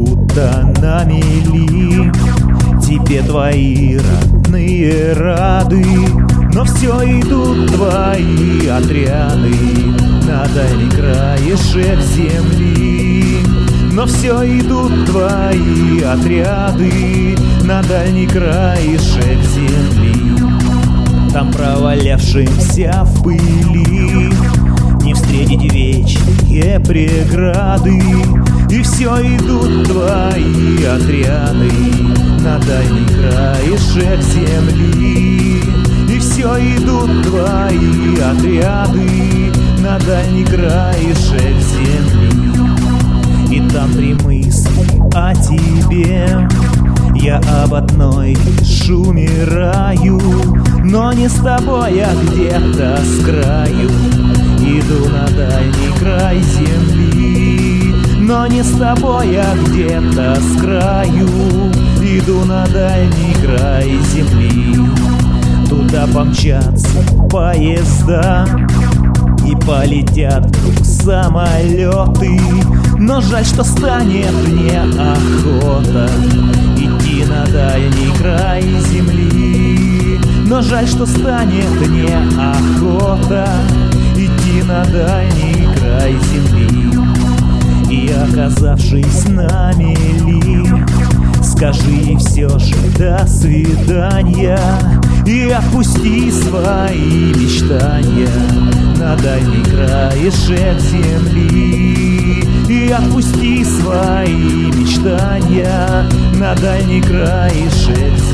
будто на мели. Тебе твои родные рады, но все идут твои отряды на дальний краешек земли. Но все идут твои отряды на дальний краешек земли. Там, провалявшимся в пыли, не встретить вечные преграды. И все идут твои отряды на дальний краешек земли. И все идут твои отряды на дальний краешек земли. И там три мысли о тебе, я об одной лишь умираю. Но не с тобой, а где-то с краю иду на дальний край земли. Но не с тобой, а где-то с краю иду на дальний край земли. Туда помчатся поезда и полетят вдруг самолеты. Но жаль, что станет мне охота идти на дальний край земли. Но жаль, что станет мне охота идти на дальний край земли. И оказавшись на мели, скажи ей все же до свидания. И отпусти свои мечтания на дальний краешек земли. И отпусти свои мечтания на дальний краешек земли.